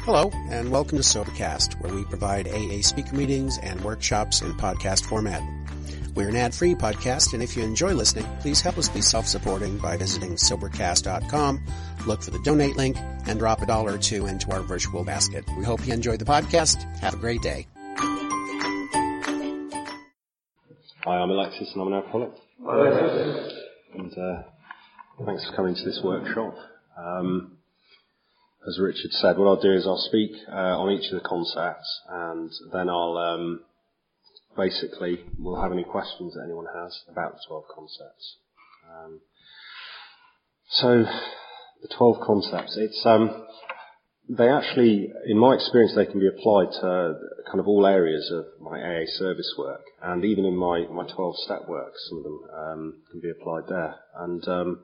Hello, and welcome to Sobercast, where we provide AA speaker meetings and workshops in podcast format. We're an ad-free podcast, and if you enjoy listening, please help us be self-supporting by visiting Sobercast.com, look for the donate link, and drop $1 or $2 into our virtual basket. We hope you enjoy the podcast. Have a great day. Hi, I'm Alexis, and I'm an alcoholic. Hi, Alexis. And thanks for coming to this workshop. As Richard said, what I'll do is I'll speak on each of the concepts, and then I'll we'll have any questions that anyone has about the 12 concepts. So the 12 concepts, they actually, in my experience, they can be applied to kind of all areas of my AA service work, and even in my 12-step work, some of them can be applied there. And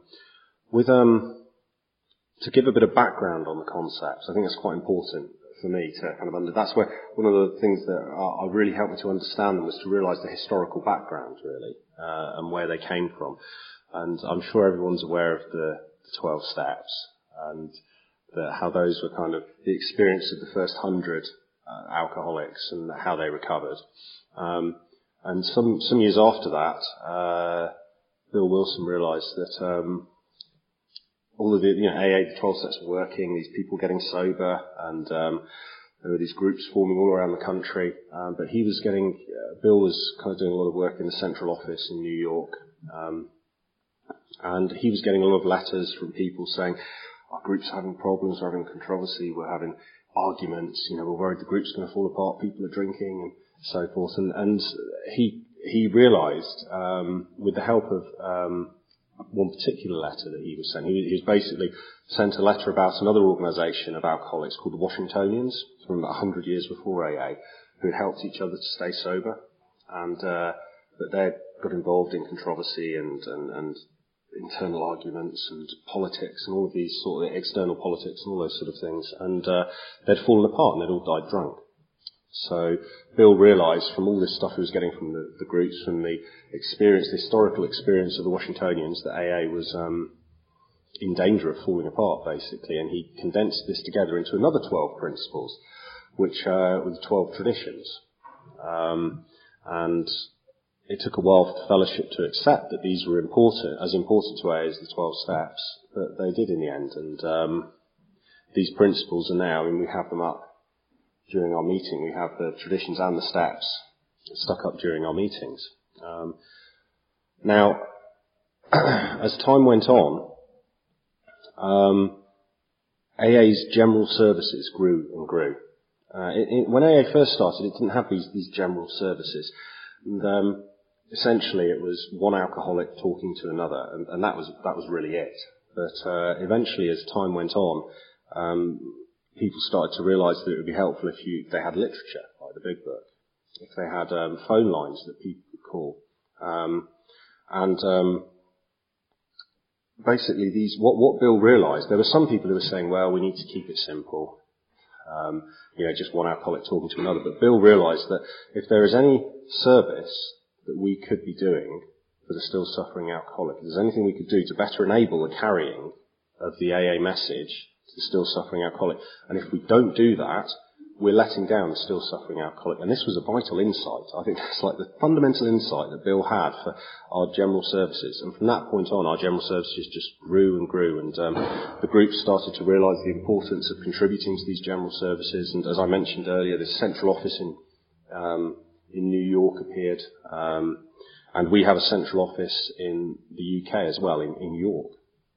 to give a bit of background on the concepts, I think that's quite important for me to kind of that's where one of the things that really helped me to understand them was to realise the historical background, really, and where they came from. And I'm sure everyone's aware of the 12 steps and how those were kind of the experience of the first 100 alcoholics and how they recovered. And some years after that, Bill Wilson realised that all of the, AA, the 12 steps were working, these people getting sober, and there were these groups forming all around the country. But Bill was kind of doing a lot of work in the central office in New York, and he was getting a lot of letters from people saying, our group's having problems, we're having controversy, we're having arguments, we're worried the group's going to fall apart, people are drinking, and so forth. And he realised, with the help of one particular letter that he was sent. He was basically sent a letter about another organisation of alcoholics called the Washingtonians from about 100 years before AA, who had helped each other to stay sober, and but they got involved in controversy and internal arguments and politics and all of these sort of external politics and all those sort of things, and they'd fallen apart and they'd all died drunk. So Bill realised from all this stuff he was getting from the groups, from the historical experience of the Washingtonians, that AA was in danger of falling apart, basically, and he condensed this together into another 12 principles, which were the 12 traditions. And it took a while for the fellowship to accept that these were as important to AA as the 12 steps, but they did in the end. And these principles are now, we have them up during our meeting. We have the traditions and the steps stuck up during our meetings. Now, as time went on, AA's general services grew and grew. When AA first started, it didn't have these general services. And essentially it was one alcoholic talking to another, and that was really it. But eventually, as time went on, people started to realise that it would be helpful if they had literature, like the Big Book, if they had phone lines that people could call. Basically what Bill realised, there were some people who were saying, well, we need to keep it simple, just one alcoholic talking to another. But Bill realised that if there is any service that we could be doing for the still suffering alcoholic, if there's anything we could do to better enable the carrying of the AA message to the still suffering alcoholic, and if we don't do that, we're letting down the still suffering alcoholic. And this was a vital insight. I think that's like the fundamental insight that Bill had for our general services. And from that point on, our general services just grew and grew, and the group started to realise the importance of contributing to these general services. And as I mentioned earlier, this central office in New York appeared, and we have a central office in the UK as well, in York.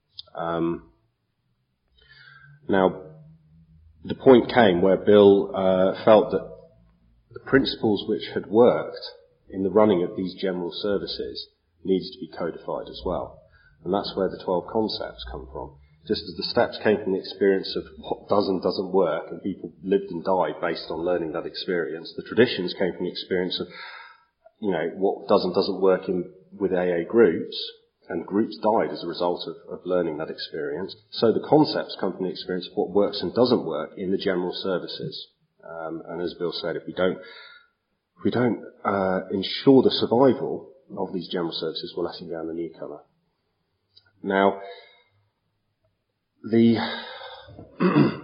Now, the point came where Bill felt that the principles which had worked in the running of these general services needed to be codified as well. And that's where the 12 concepts come from. Just as the steps came from the experience of what does and doesn't work, and people lived and died based on learning that experience, the traditions came from the experience of, what does and doesn't work with AA groups, and groups died as a result of learning that experience. So the concepts come from the experience of what works and doesn't work in the general services. And as Bill said, if we don't ensure the survival of these general services, we're letting down the newcomer. Now,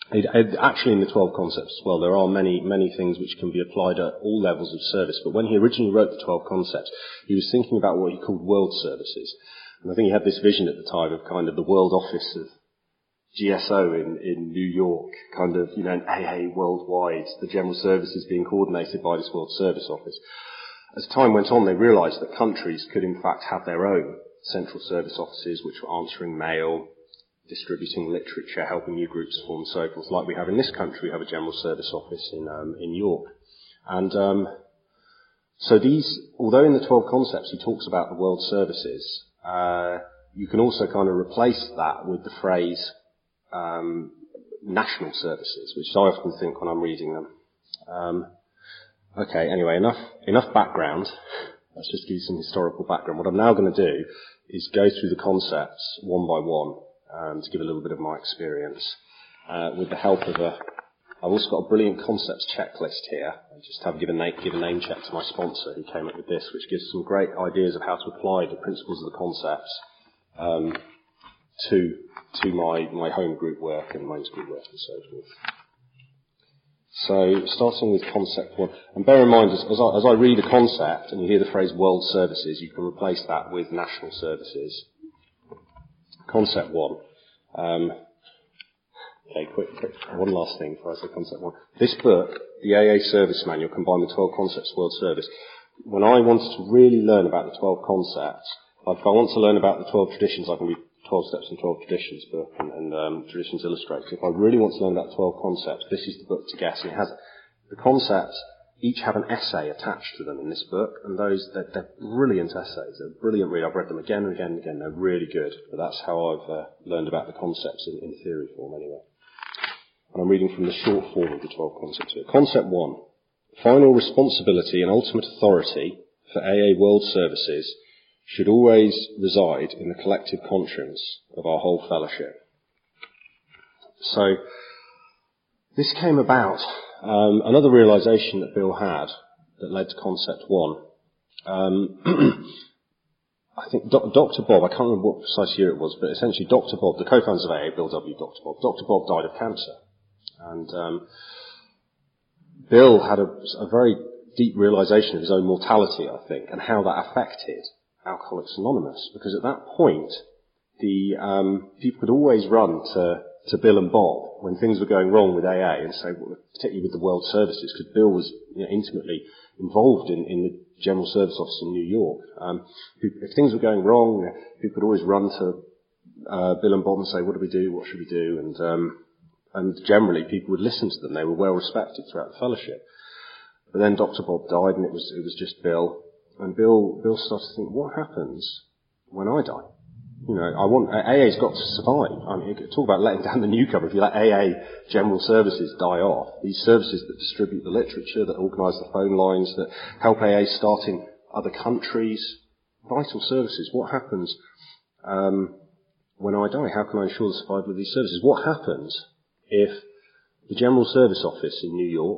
Actually, in the 12 concepts as well, there are many things which can be applied at all levels of service. But when he originally wrote the 12 concepts, he was thinking about what he called world services. And I think he had this vision at the time of kind of the world office of GSO in New York, kind of, an AA worldwide, the general services being coordinated by this World Service Office. As time went on, they realised that countries could in fact have their own central service offices, which were answering mail, distributing literature, helping new groups form and so forth. Like we have in this country, we have a general service office in York. And so these, although in the 12 concepts he talks about the world services, you can also kind of replace that with the phrase national services, which I often think when I'm reading them. Okay, anyway, enough background. Let's just give you some historical background. What I'm now going to do is go through the concepts one by one to give a little bit of my experience with the help of I've also got a brilliant concepts checklist here. I just have give a name check to my sponsor who came up with this, which gives some great ideas of how to apply the principles of the concepts to my home group work and mains group work and so forth. So, starting with concept one, and bear in mind, as I read a concept and you hear the phrase world services, you can replace that with national services. Concept one. Okay, quick, one last thing before I say concept one. This book, the AA Service Manual, combined with 12 Concepts of World Service. When I wanted to really learn about the 12 concepts, if I want to learn about the 12 traditions, I can read 12 Steps and 12 Traditions book and Traditions Illustrated. If I really want to learn about 12 concepts, this is the book to get. And it has the concepts each have an essay attached to them in this book, and they're brilliant essays. They're a brilliant read. I've read them again and again and again. They're really good. But that's how I've learned about the concepts in theory form anyway. And I'm reading from the short form of the 12 concepts here. Concept 1. Final responsibility and ultimate authority for AA World Services should always reside in the collective conscience of our whole fellowship. So, this came about, another realisation that Bill had that led to concept 1. I think Dr. Bob, I can't remember what precise year it was, but essentially Dr. Bob, the co-founders of AA, Bill W., Dr. Bob died of cancer. And Bill had a very deep realisation of his own mortality, I think, and how that affected Alcoholics Anonymous. Because at that point, the people could always run to Bill and Bob when things were going wrong with AA, and say, particularly with the World Services, because Bill was intimately involved in the General Service Office in New York. If things were going wrong, people could always run to Bill and Bob and say, what do we do? What should we do? And generally, people would listen to them. They were well respected throughout the fellowship. But then Dr. Bob died, and it was just Bill. And Bill started to think, what happens when I die? AA's got to survive. I mean, you could talk about letting down the newcomer. If you let AA general services die off, these services that distribute the literature, that organise the phone lines, that help AA start in other countries, vital services. What happens when I die? How can I ensure the survival of these services? What happens if the General Service Office in New York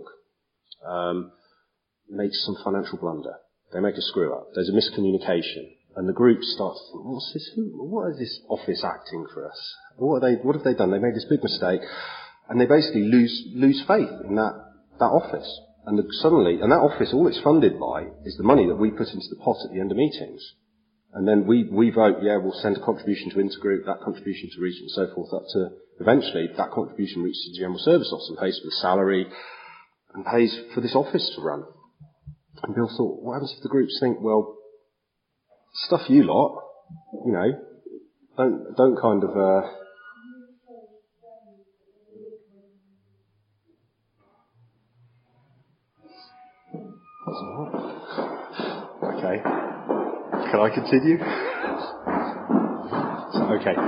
makes some financial blunder? They make a screw up. There's a miscommunication. And the group starts to think, what is this office acting for us? What have they done? They made this big mistake, and they basically lose faith in that office. And and that office, all it's funded by is the money that we put into the pot at the end of meetings. And then we vote, we'll send a contribution to Intergroup, that contribution to Region, and so forth, up to eventually that contribution reaches the General Service Office and pays for the salary and pays for this office to run. And Bill thought, what happens if the groups think, well, stuff you lot, don't kind of, okay. Can I continue? Okay.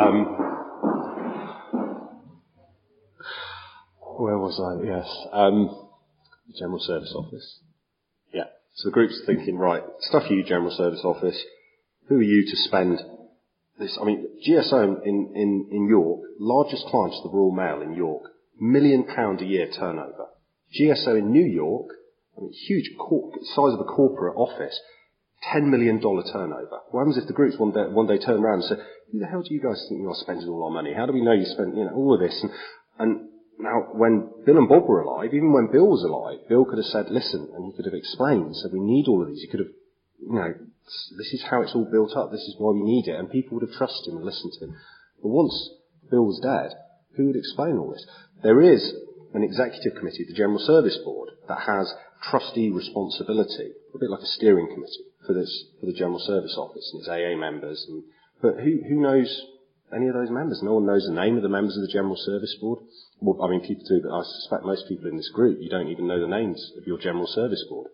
Where was I? Yes. The General Service Office. Yeah. So the group's thinking, right, stuff you, General Service Office. Who are you to spend this? I mean, GSO in York, largest client of the Royal Mail in York, £1 million a year turnover. GSO in New York, huge size of a corporate office, $10 million turnover. What happens if the groups one day turn around and say, who the hell do you guys think you are spending all our money? How do we know you spent, all of this? And Now, when Bill and Bob were alive, even when Bill was alive, Bill could have said, listen, and he could have explained, said, we need all of these. He could have, this is how it's all built up, this is why we need it, and people would have trusted him and listened to him. But once Bill was dead, who would explain all this? There is an executive committee, the General Service Board, that has trustee responsibility, a bit like a steering committee for the General Service Office and its AA members. But who knows any of those members? No one knows the name of the members of the General Service Board. Well, I mean, people do, but I suspect most people in this group, you don't even know the names of your General Service Board.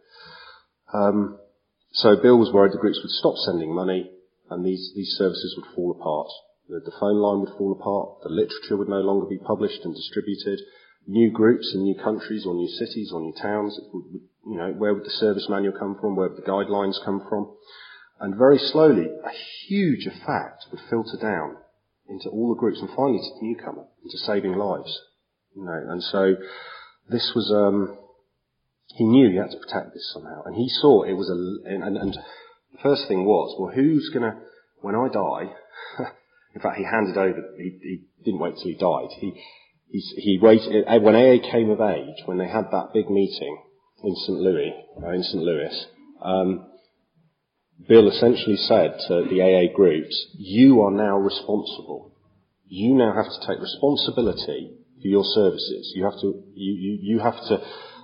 So Bill was worried the groups would stop sending money and these services would fall apart. The phone line would fall apart, the literature would no longer be published and distributed, new groups in new countries or new cities or new towns, where would the service manual come from, where would the guidelines come from? And very slowly, a huge effect would filter down into all the groups and finally to the newcomer, into saving lives. And so this was, he knew he had to protect this somehow. And he saw it was and the first thing was, well, who's gonna, when I die, in fact, he handed over, he didn't wait till he died. He waited, when AA came of age, when they had that big meeting in St. Louis, Bill essentially said to the AA groups, you are now responsible. You now have to take responsibility for your services. You have to,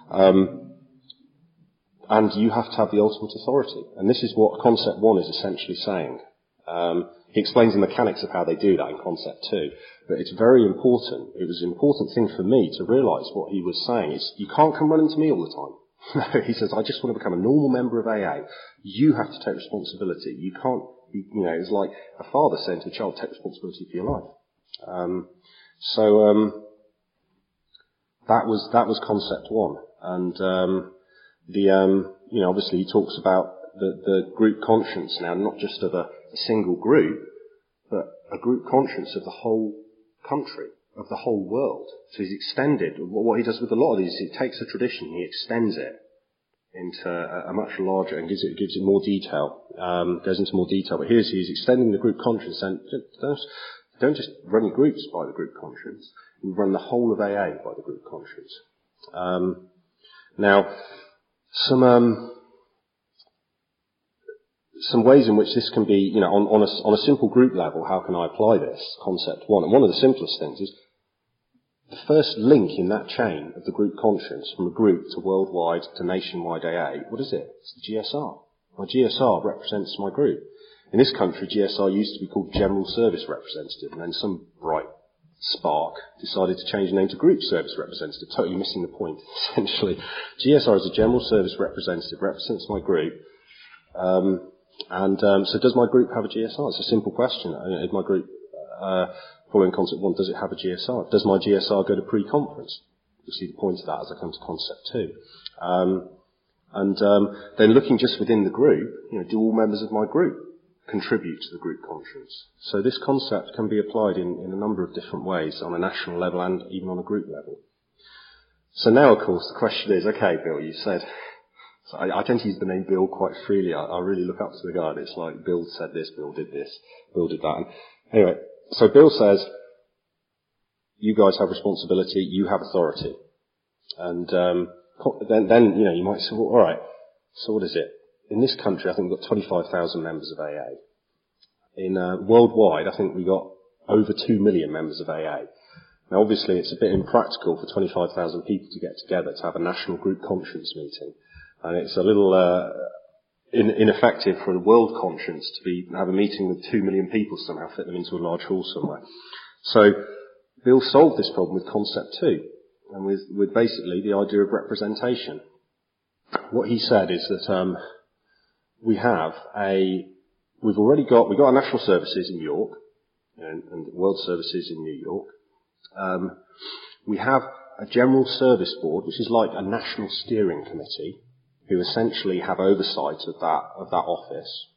and you have to have the ultimate authority. And this is what Concept 1 is essentially saying. He explains the mechanics of how they do that in Concept 2. But it's very important. It was an important thing for me to realise what he was saying is, you can't come running to me all the time. No, he says, I just want to become a normal member of AA. You have to take responsibility. You can't, it's like a father saying to a child, take responsibility for your life. That was Concept 1. And, obviously he talks about the group conscience now, not just of a single group, but a group conscience of the whole country, of the whole world. So he's extended, what he does with a lot of these, he takes a tradition, he extends it into a much larger, and gives it more detail, goes into more detail. But he's extending the group conscience, and don't just run your groups by the group conscience, you run the whole of AA by the group conscience. Now, some ways in which this can be, on a simple group level, how can I apply this, Concept 1? And one of the simplest things is the first link in that chain of the group conscience from a group to worldwide to nationwide AA, what is it? It's the GSR. My GSR represents my group. In this country, GSR used to be called General Service Representative, and then some bright spark decided to change the name to Group Service Representative, totally missing the point, essentially. GSR is a General Service Representative, represents my group. So does my group have a GSR? It's a simple question. Is my group, following Concept 1, does it have a GSR? Does my GSR go to pre-conference? You'll see the point of that as I come to Concept 2. Then looking just within the group, do all members of my group contribute to the group conscience? So this concept can be applied in a number of different ways on a national level and even on a group level. So now, of course, the question is, okay, Bill, you said, so I tend to use the name Bill quite freely. I really look up to the guy, and it's like, Bill said this, Bill did this, Bill did that. And anyway, so Bill says, you guys have responsibility, you have authority. And then you might say, well, all right, so what is it? In this country, I think we've got 25,000 members of AA. In worldwide, I think we've got over 2 million members of AA. Now, obviously, it's a bit impractical for 25,000 people to get together to have a national group conscience meeting. And it's a little ineffective for a world conscience to have a meeting with 2 million people somehow, fit them into a large hall somewhere. So Bill solved this problem with Concept 2, and with basically the idea of representation. What he said is that we've got our national services in York, and world services in New York. We have a General Service Board, which is like a national steering committee, who essentially have oversight of that office.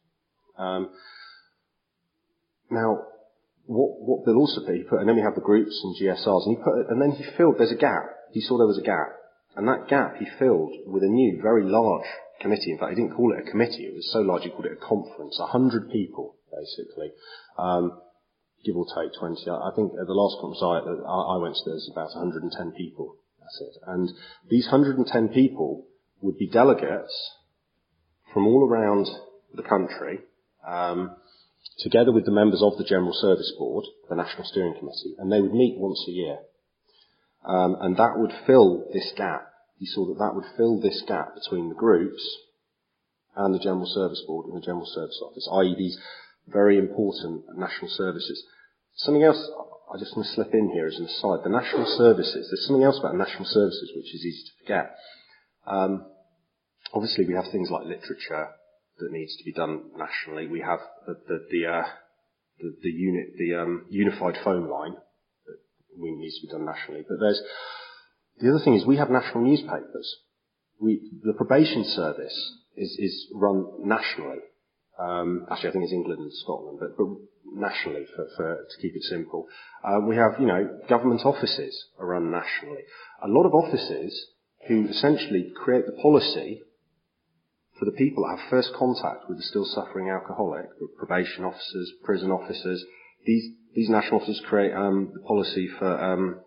Now, what Bill also put, and then we have the groups and GSRs, and then he filled, there's a gap. He saw there was a gap. And that gap he filled with a new, very large committee. In fact, he didn't call it a committee. It was so large he called it a conference. 100 people, basically. give or take 20. I think at the last conference I went to, there was about 110 people. That's it. And these 110 people would be delegates from all around the country, together with the members of the General Service Board, the National Steering Committee, and they would meet once a year. And that would fill this gap. You saw that would fill this gap between the groups and the General Service Board and the General Service Office, i.e. these very important national services. Something else I just want to slip in here as an aside. The national services, there's something else about national services which is easy to forget. Obviously we have things like literature that needs to be done nationally. We have the unified phone line that needs to be done nationally. But the other thing is we have national newspapers. The probation service is run nationally. Actually, I think it's England and Scotland, but nationally to keep it simple. We have, government offices are run nationally. A lot of offices who essentially create the policy for the people that have first contact with the still suffering alcoholic, probation officers, prison officers. These national offices create the policy for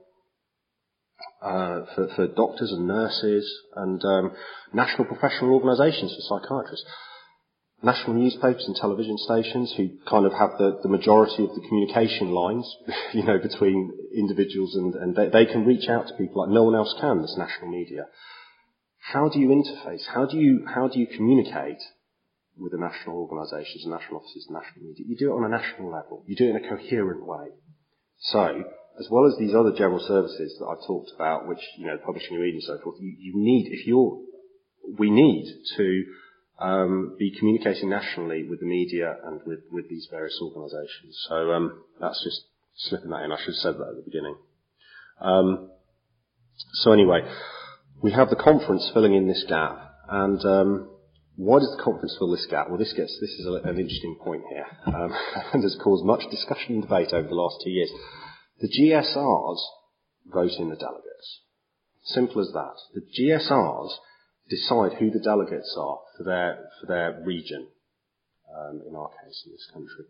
doctors and nurses and national professional organisations for psychiatrists. National newspapers and television stations who kind of have the majority of the communication lines, between individuals and they can reach out to people like no one else can, this national media. How do you interface? How do you communicate with the national organisations, and national offices, and national media? You do it on a national level. You do it in a coherent way. So, as well as these other general services that I've talked about, which, publishing and reading and so forth, we need to be communicating nationally with the media and with these various organisations. So that's just slipping that in. I should have said that at the beginning. So anyway, we have the conference filling in this gap, and why does the conference fill this gap? Well, this is an interesting point here, and has caused much discussion and debate over the last 2 years. The GSRs vote in the delegates. Simple as that. The GSRs decide who the delegates are for their region, in our case, in this country.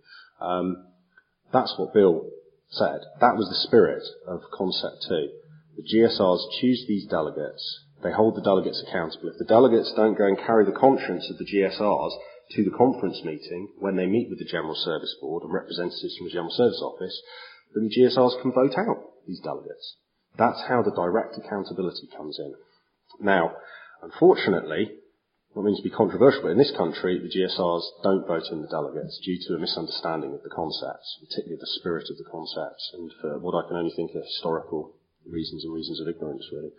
That's what Bill said. That was the spirit of Concept 2. The GSRs choose these delegates. They hold the delegates accountable. If the delegates don't go and carry the conscience of the GSRs to the conference meeting when they meet with the General Service Board and representatives from the General Service Office, then the GSRs can vote out these delegates. That's how the direct accountability comes in. Now, unfortunately, not mean to be controversial, but in this country, the GSRs don't vote in the delegates due to a misunderstanding of the concepts, particularly the spirit of the concepts, and for what I can only think are historical reasons and reasons of ignorance, really.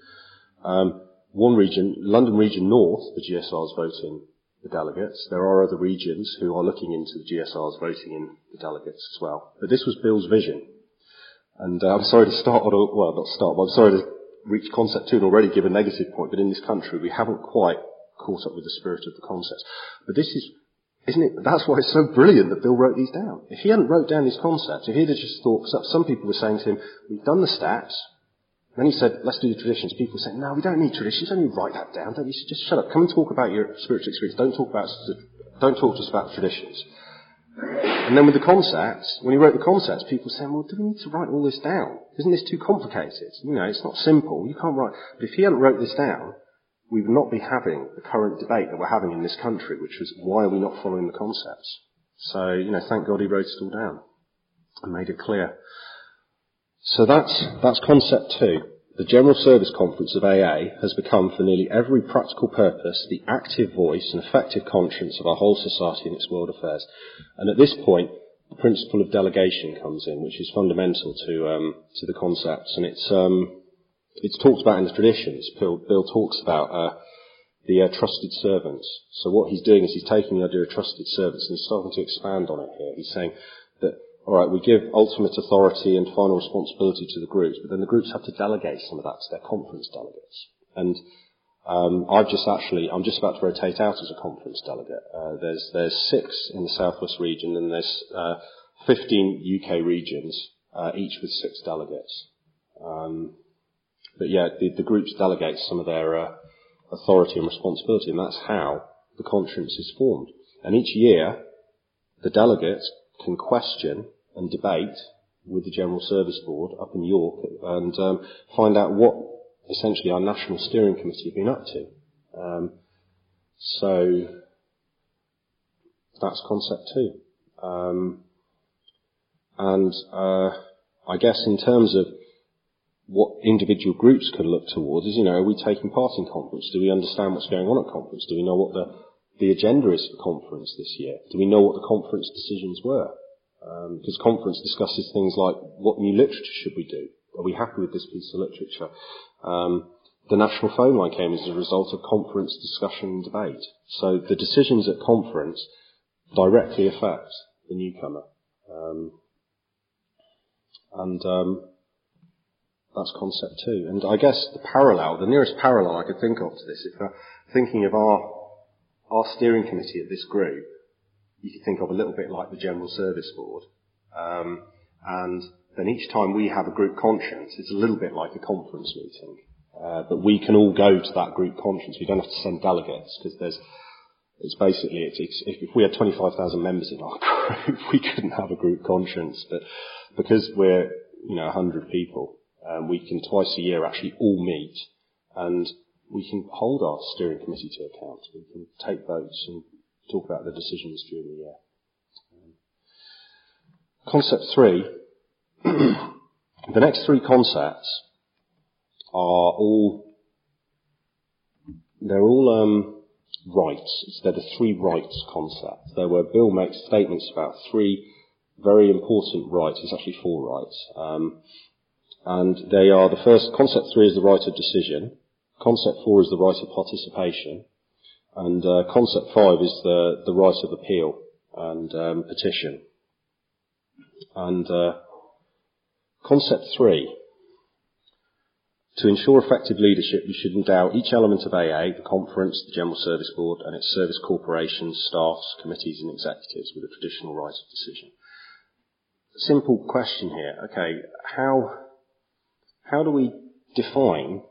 One region, London Region North, the GSRs vote in the delegates. There are other regions who are looking into the GSRs voting in the delegates as well. But this was Bill's vision. And I'm sorry to I'm sorry to reach Concept 2 and already give a negative point, but in this country we haven't quite caught up with the spirit of the concepts. But this is, isn't it, that's why it's so brilliant that Bill wrote these down. If he hadn't wrote down these concepts, if he'd have just thought, some people were saying to him, we've done the steps, then he said, let's do the traditions. People were saying, no, we don't need traditions, don't you write that down, you should just shut up, come and talk about your spiritual experience, don't talk to us about traditions. And then with the concepts, when he wrote the concepts, people were saying, well, do we need to write all this down? Isn't this too complicated? It's not simple, you can't write. But if he hadn't wrote this down, we would not be having the current debate that we're having in this country, which was, why are we not following the concepts? So, thank God he wrote it all down and made it clear. So that's Concept 2. The General Service Conference of AA has become, for nearly every practical purpose, the active voice and effective conscience of our whole society and its world affairs. And at this point, the principle of delegation comes in, which is fundamental to the concepts, and it's talked about in the traditions. Bill talks about the trusted servants. So what he's doing is he's taking the idea of trusted servants and he's starting to expand on it here. He's saying that, all right, we give ultimate authority and final responsibility to the groups, but then the groups have to delegate some of that to their conference delegates. And I'm just about to rotate out as a conference delegate. There's 6 in the Southwest region, and there's 15 UK regions, each with 6 delegates. But yeah, the groups delegate some of their authority and responsibility, and that's how the conscience is formed. And each year, the delegates can question and debate with the General Service Board up in York and find out what essentially our National Steering Committee have been up to. So that's concept 2. And I guess in terms of what individual groups can look towards is, are we taking part in conference? Do we understand what's going on at conference? Do we know what the agenda is for conference this year? Do we know what the conference decisions were? Because conference discusses things like, what new literature should we do? Are we happy with this piece of literature? The national phone line came as a result of conference discussion and debate. So the decisions at conference directly affect the newcomer. That's concept 2. And I guess the nearest parallel I could think of to this, if we're thinking of our steering committee at this group, you could think of a little bit like the General Service Board. And then each time we have a group conscience, it's a little bit like a conference meeting. But we can all go to that group conscience. We don't have to send delegates because if we had 25,000 members in our group, we couldn't have a group conscience. But because we're, 100 people, we can twice a year actually all meet and we can hold our steering committee to account. We can take votes and talk about the decisions during the year. Concept 3. The next 3 concepts are they're all rights. They're the 3 rights concept. There were Bill makes statements about 3 very important rights. It's actually 4 rights. And they are the first, concept 3 is the right of decision. Concept 4 is the right of participation. And concept 5 is the right of appeal and petition. And concept 3, to ensure effective leadership, you should endow each element of AA, the conference, the General Service Board, and its service corporations, staffs, committees and executives with a traditional right of decision. Simple question here. Okay, how do we define,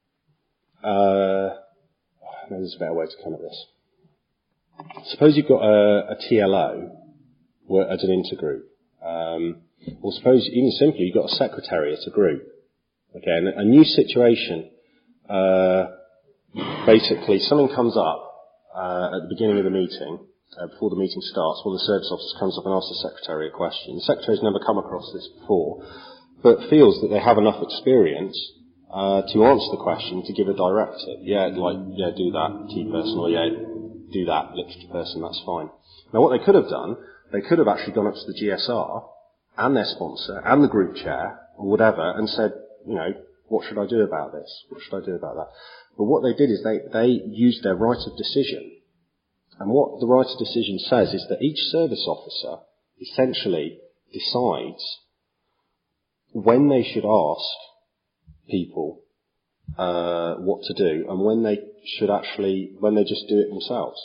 there's a better way to come at this. Suppose you've got a TLO as an intergroup. Or suppose, even simply, you've got a secretary at a group. Okay, a new situation, basically something comes up at the beginning of the meeting, before the meeting starts, one of the service officers comes up and asks the secretary a question. The secretary's never come across this before, but feels that they have enough experience to answer the question, to give a directive. Do that, T person, or do that, literature person, that's fine. Now what they could have done, they could have actually gone up to the GSR and their sponsor and the group chair or whatever and said, what should I do about this? What should I do about that? But what they did is they used their right of decision. And what the right of decision says is that each service officer essentially decides when they should ask people what to do and when they just do it themselves.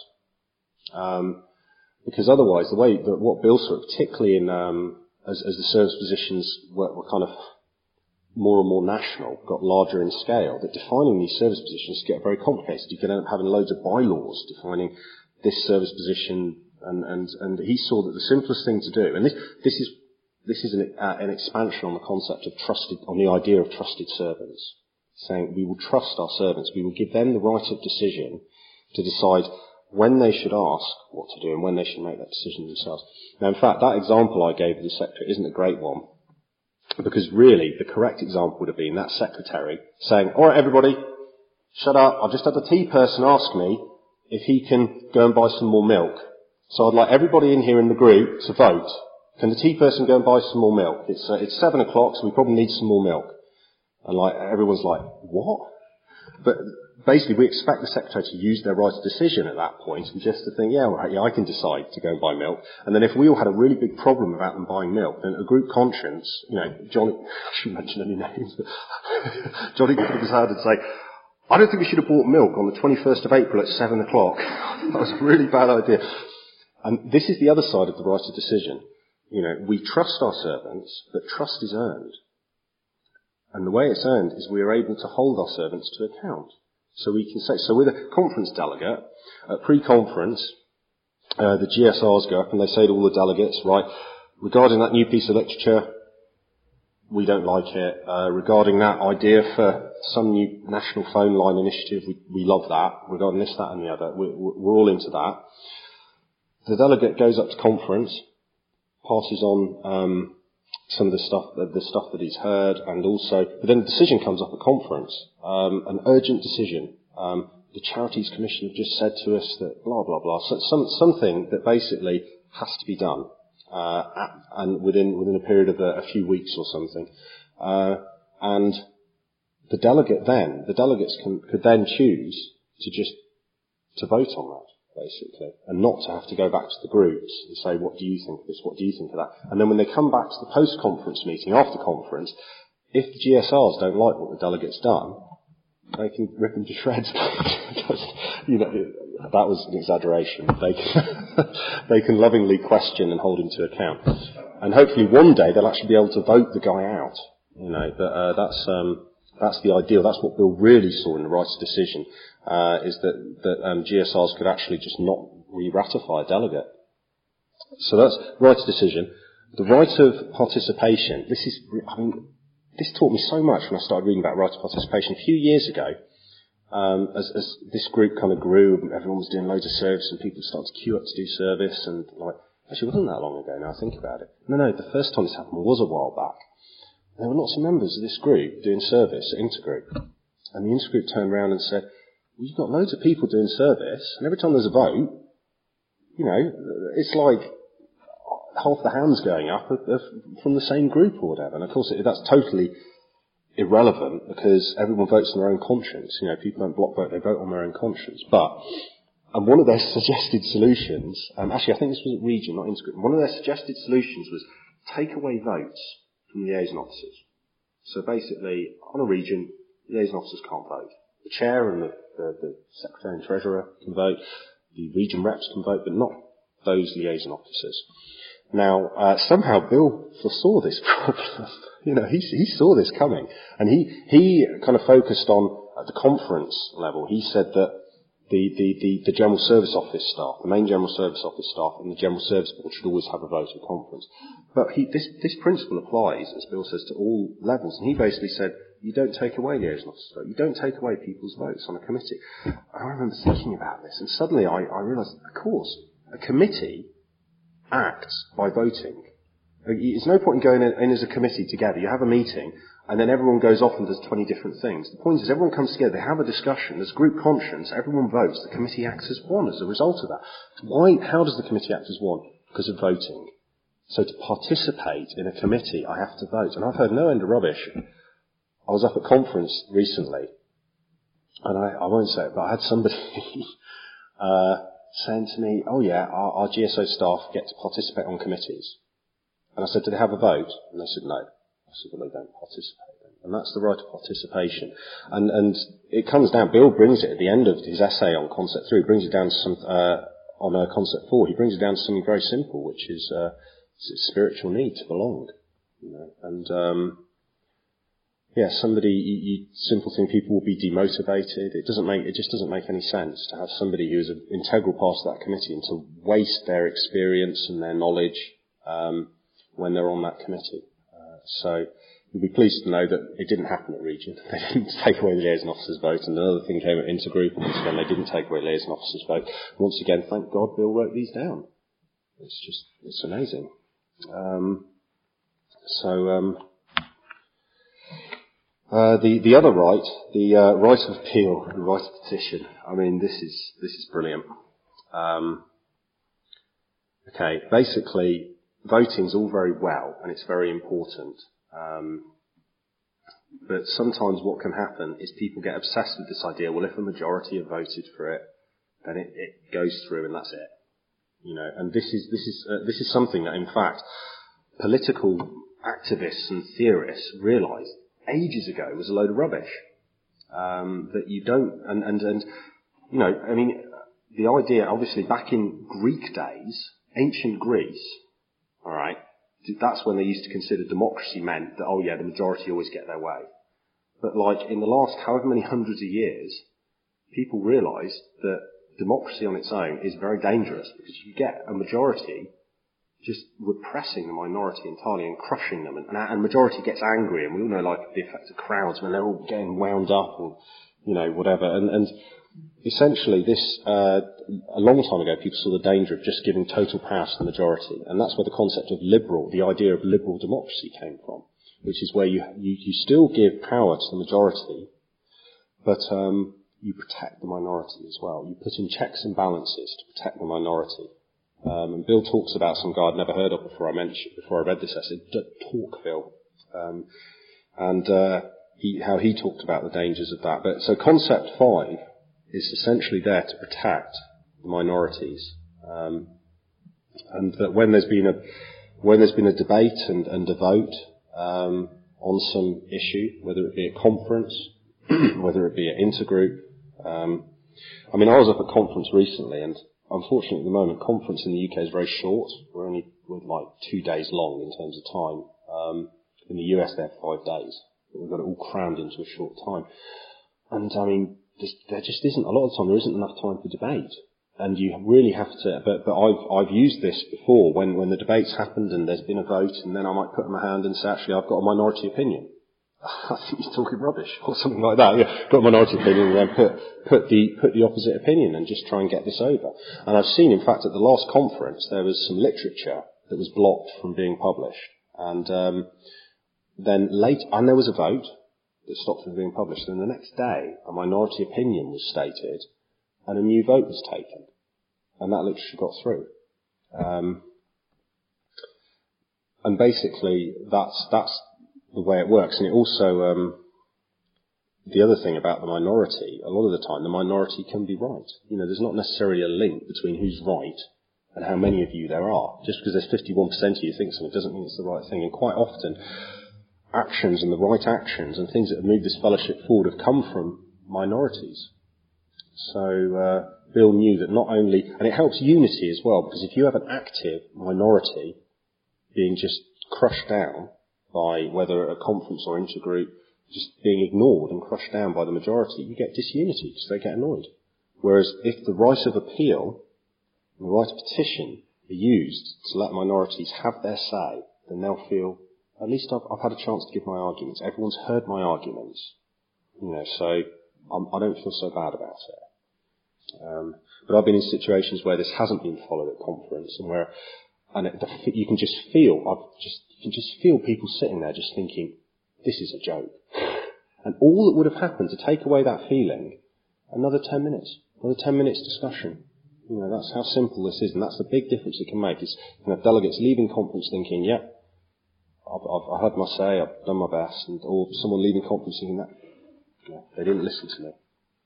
Because otherwise, what Bill saw, particularly as the service positions were kind of more and more national, got larger in scale, that defining these service positions get very complicated. You can end up having loads of bylaws defining this service position, and he saw that the simplest thing to do, and this is an expansion on the concept of on the idea of trusted servants, saying we will trust our servants, we will give them the right of decision to decide when they should ask what to do and when they should make that decision themselves. Now, in fact, that example I gave of the secretary isn't a great one, because really the correct example would have been that secretary saying, all right, everybody, shut up. I've just had the tea person ask me if he can go and buy some more milk. So I'd like everybody in here in the group to vote. Can the tea person go and buy some more milk? It's 7 o'clock, so we probably need some more milk. And everyone's like, what? But basically we expect the secretary to use their right of decision at that point and just to think, I can decide to go and buy milk. And then if we all had a really big problem about them buying milk, then a group conscience, Johnny, I shouldn't mention any names, but Johnny could put his hand and say, I don't think we should have bought milk on the 21st of April at 7 o'clock. That was a really bad idea. And this is the other side of the right of decision. We trust our servants, but trust is earned. And the way it's earned is we are able to hold our servants to account. So we can say, so with a conference delegate, at pre-conference, the GSRs go up and they say to all the delegates, right, Regarding that new piece of literature, we don't like it. Regarding that idea for some new national phone line initiative, we love that. Regarding this, that and the other, we're all into that. The delegate goes up to conference, passes on some of the stuff that he's heard, and also, but then a decision comes up at conference, an urgent decision. The Charities Commission have just said to us that blah blah blah. So something that basically has to be done, and within a period of a few weeks or something. And the delegates could then choose to vote on that, basically, and not to have to go back to the groups and say, what do you think of this, what do you think of that? And then when they come back to the post-conference meeting, after conference, if the GSRs don't like what the delegate's done, they can rip them to shreds. That was an exaggeration. They can lovingly question and hold him to account. And hopefully one day they'll actually be able to vote the guy out. But that's the ideal. That's what Bill really saw in the Rights decision, is that GSRs could actually just not re-ratify a delegate. So that's Rights decision. The right of participation. This taught me so much when I started reading about right of participation. A few years ago, as this group kind of grew, and everyone was doing loads of service, and people started to queue up to do service, and actually it wasn't that long ago now I think about it. No, the first time this happened was a while back. There were lots of members of this group doing service at Intergroup. And the Intergroup turned around and said, well, you've got loads of people doing service, and every time there's a vote, it's like half the hands going up from the same group or whatever. And of course that's totally irrelevant because everyone votes on their own conscience. People don't block vote, they vote on their own conscience. And one of their suggested solutions, actually I think this was at Region, not Intergroup, one of their suggested solutions was take away votes from liaison officers. So basically, on a region, liaison officers can't vote. The chair and the secretary and treasurer can vote, the region reps can vote, but not those liaison officers. Now, somehow Bill foresaw this problem. He saw this coming. And he kind of focused on, at the conference level, he said that the General Service Office staff, the main General Service Office staff and the General Service Board should always have a vote at conference. But this principle applies, as Bill says, to all levels. And he basically said, you don't take away liaison officers' vote. You don't take away people's votes on a committee. I remember thinking about this, and suddenly I realised, of course, a committee acts by voting. There's no point in going in as a committee together. You have a meeting, and then everyone goes off and does 20 different things. The point is, everyone comes together, they have a discussion, there's group conscience, everyone votes, the committee acts as one as a result of that. How does the committee act as one? Because of voting. So to participate in a committee, I have to vote. And I've heard no end of rubbish. I was up at conference recently, and I won't say it, but I had somebody saying to me, oh yeah, our GSO staff get to participate on committees. And I said, do they have a vote? And they said, no. I said, well, they don't participate then. And that's the right of participation. And it comes down, Bill brings it at the end of his essay on Concept 3, brings it down to some, on Concept 4, he brings it down to something very simple, which is spiritual need to belong. And simple thing, people will be demotivated. It just doesn't make any sense to have somebody who's an integral part of that committee and to waste their experience and their knowledge when they're on that committee. So you'll be pleased to know that it didn't happen at Region. They didn't take away the liaison officers' vote, and another thing came at Intergroup, and once again they didn't take away the liaison officers' vote. Once again, thank God Bill wrote these down. It's amazing. The other right, the right of appeal, the right of petition. I mean, this is brilliant. Basically, voting's all very well, and it's very important. But sometimes what can happen is people get obsessed with this idea, well, if a majority have voted for it, then it goes through and that's it. And this is something that, in fact, political activists and theorists realised ages ago was a load of rubbish. That you don't, the idea, obviously, back in Greek days, ancient Greece, alright, that's when they used to consider democracy meant that, oh yeah, the majority always get their way. But in the last however many hundreds of years, people realised that democracy on its own is very dangerous because you get a majority just repressing the minority entirely and crushing them, and majority gets angry, and we all know like the effect of crowds when they're all getting wound up or, whatever, and essentially this, a long time ago people saw the danger of just giving total power to the majority, and that's where the concept of the idea of liberal democracy came from, which is where you still give power to the majority, but you protect the minority as well. You put in checks and balances to protect the minority. And Bill talks about some guy I'd never heard of before I read this essay, Tocqueville, and how he talked about the dangers of that. But so concept 5 is essentially there to protect the minorities, and that when there's been a debate and a vote on some issue, whether it be a conference, whether it be an intergroup. I was up at a conference recently, and unfortunately at the moment, conference in the UK is very short. We're like 2 days long in terms of time. In the US they have 5 days, but we've got it all crammed into a short time. And there just isn't, a lot of the time there isn't enough time for debate. And you really have to, but I've used this before when the debates happened and there's been a vote, and then I might put up my hand and say, actually I've got a minority opinion. I think you're talking rubbish, or something like that. Yeah, got a minority opinion, and then put the opposite opinion, and just try and get this over. And I've seen, in fact, at the last conference, there was some literature that was blocked from being published, and then there was a vote that stopped from being published. And the next day, a minority opinion was stated, and a new vote was taken, and that literature got through. And basically, that's the way it works. And it also, the other thing about the minority, a lot of the time, the minority can be right. There's not necessarily a link between who's right and how many of you there are. Just because there's 51% of you think something doesn't mean it's the right thing. And quite often, actions and the right actions and things that have moved this fellowship forward have come from minorities. So, Bill knew that not only, and it helps unity as well, because if you have an active minority being just crushed down by whether a conference or intergroup, just being ignored and crushed down by the majority, you get disunity because they get annoyed. Whereas if the right of appeal and the right of petition are used to let minorities have their say, then they'll feel, at least I've had a chance to give my arguments. Everyone's heard my arguments. So I don't feel so bad about it. But I've been in situations where this hasn't been followed at conference, and you can just feel people sitting there just thinking, this is a joke. And all that would have happened to take away that feeling, another 10 minutes discussion. That's how simple this is, and that's the big difference it can make. Is delegates leaving conference thinking, yep, I've had my say, I've done my best, or someone leaving conference thinking that they didn't listen to me.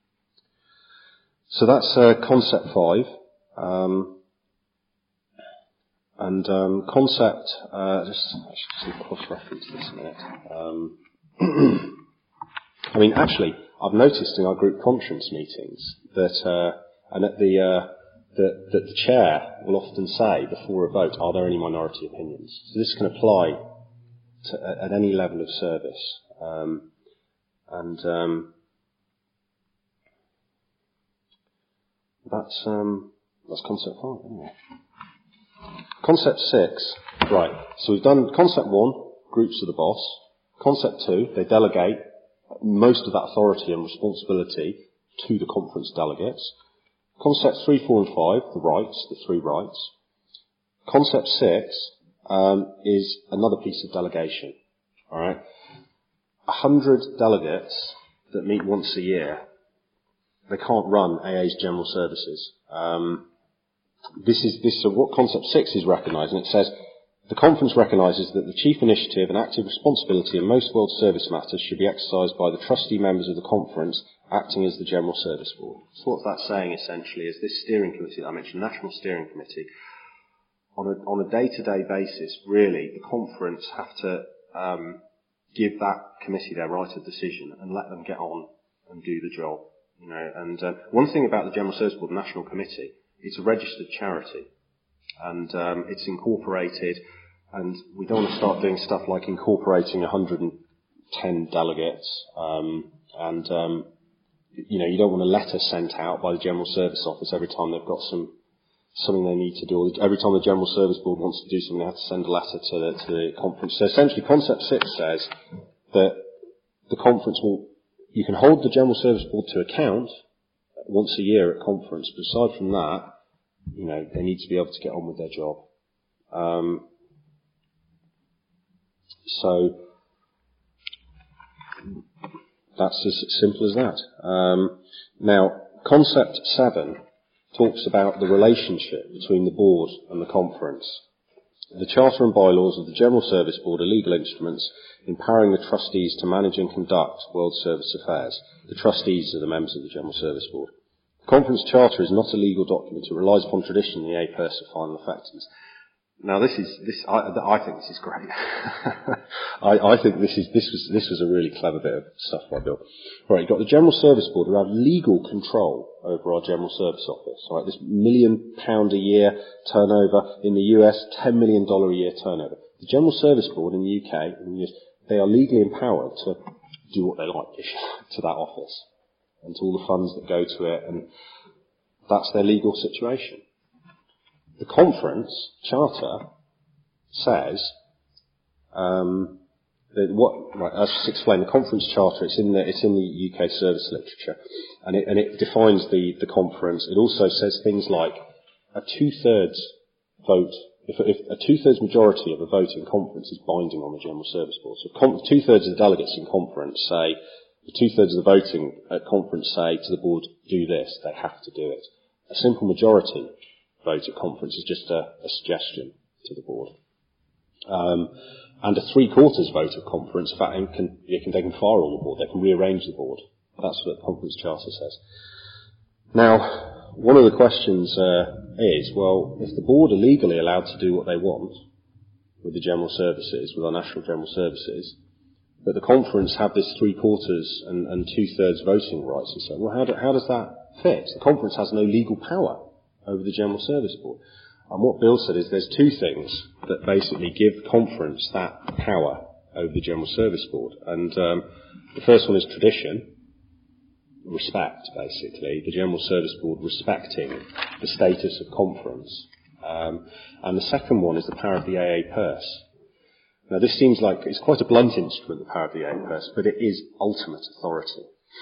So that's concept 5. And concept, I should cross-reference this a minute. Actually, I've noticed in our group conscience meetings that the chair will often say before a vote, are there any minority opinions? So this can apply at any level of service. That's concept 5, anyway. Concept 6, right, so we've done concept 1, groups are the boss. Concept 2, they delegate most of that authority and responsibility to the conference delegates. Concept 3, 4 and 5, the 3 rights. Concept 6 is another piece of delegation. Alright? 100 delegates that meet once a year, they can't run AA's general services. So what concept 6 is recognising, it says, the conference recognises that the chief initiative and active responsibility in most world service matters should be exercised by the trustee members of the conference acting as the general service board. So what that's saying essentially is this steering committee that I mentioned, National Steering Committee, on a day-to-day basis, really, the conference have to give that committee their right of decision and let them get on and do the job. And one thing about the General Service Board, the National Committee, it's a registered charity, and it's incorporated, and we don't want to start doing stuff like incorporating 110 delegates, you don't want a letter sent out by the General Service Office every time they've got some something they need to do. Every time the General Service Board wants to do something, they have to send a letter to the conference. So essentially, Concept 6 says that the conference you can hold the General Service Board to account once a year at conference, but aside from that, they need to be able to get on with their job. So that's as simple as that. Now, Concept 7 talks about the relationship between the board and the conference. The Charter and bylaws of the General Service Board are legal instruments empowering the trustees to manage and conduct World Service affairs. The trustees are the members of the General Service Board. The conference charter is not a legal document. It relies upon tradition and the A purse of final effectiveness. Now, I think this is great. I think this was a really clever bit of stuff by Bill. Right, you've got the General Service Board who have legal control over our General Service Office. Right, this £1 million a year turnover in the US, $10 million a year turnover. The General Service Board in the UK, they are legally empowered to do what they like to that office and to all the funds that go to it, and that's their legal situation. The conference charter says as just explained, the conference charter, it's in the UK service literature, and it defines the conference. It also says things like a 2/3 vote. If a 2/3 majority of a vote in conference is binding on the General Service Board. So 2/3 of the delegates in conference say, 2/3 of the voting at conference say to the board, do this, they have to do it. A simple majority vote at conference is just a suggestion to the board. And a 3/4 vote at conference, in fact, they can fire all the board, they can rearrange the board. That's what the conference charter says. Now, one of the questions is, well, if the board are legally allowed to do what they want with the general services, with our national general services, but the conference have this 3/4 and 2/3 voting rights and so on, well, how does that fit? The conference has no legal power over the General Service Board. And what Bill said is there's two things that basically give the conference that power over the General Service Board. And the first one is tradition, respect, basically. The General Service Board respecting the status of conference. And the second one is the power of the AA purse. Now this seems like it's quite a blunt instrument, the power of the AA purse, but it is ultimate authority.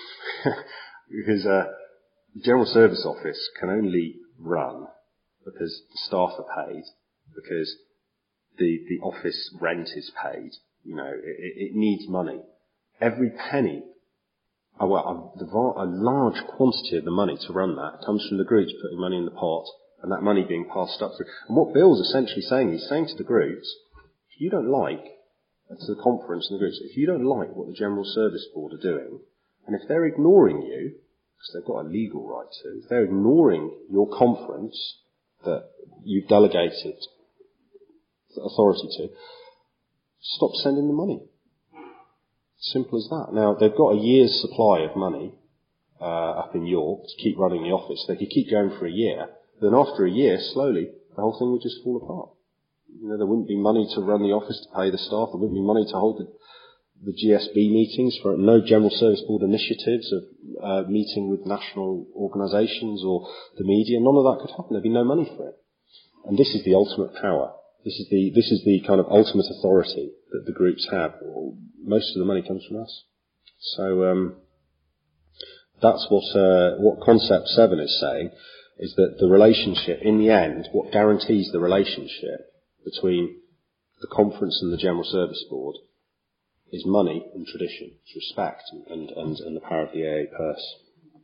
Because the General Service Office can only run because the staff are paid, because the office rent is paid. It needs money. Every penny, a large quantity of the money to run that comes from the groups putting money in the pot, and that money being passed up through. And what Bill's essentially saying, he's saying to the groups, if you don't like, to the conference and the groups, if you don't like what the General Service Board are doing, and if they're ignoring you, because they've got a legal right to, if they're ignoring your conference that you've delegated authority to, stop sending the money. Simple as that. Now, they've got a year's supply of money up in York to keep running the office. They could keep going for a year. Then after a year, slowly, the whole thing would just fall apart. There wouldn't be money to run the office, to pay the staff. There wouldn't be money to hold the GSB meetings, for no General Service Board initiatives of meeting with national organisations or the media. None of that could happen. There'd be no money for it. And this is the ultimate power. This is the kind of ultimate authority that the groups have. Most of the money comes from us. So that's what Concept 7 is saying, is that the relationship, in the end, what guarantees the relationship between the conference and the General Service Board is money and tradition, it's respect and the power of the AA purse.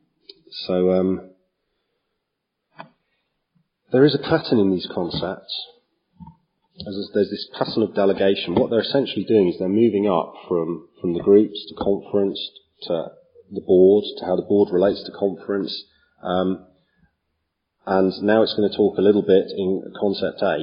So there is a pattern in these concepts. There's this pattern of delegation. What they're essentially doing is they're moving up from the groups to conference to the board, to how the board relates to conference. And now it's going to talk a little bit in Concept 8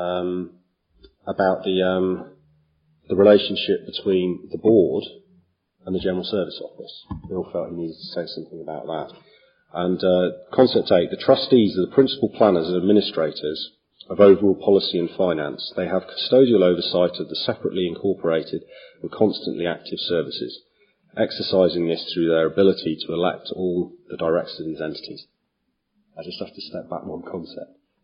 about the relationship between the board and the General Service Office. Bill felt he needed to say something about that. And Concept 8, the trustees are the principal planners and administrators of overall policy and finance. They have custodial oversight of the separately incorporated and constantly active services, exercising this through their ability to elect all the directors of these entities. I just have to step back one concept.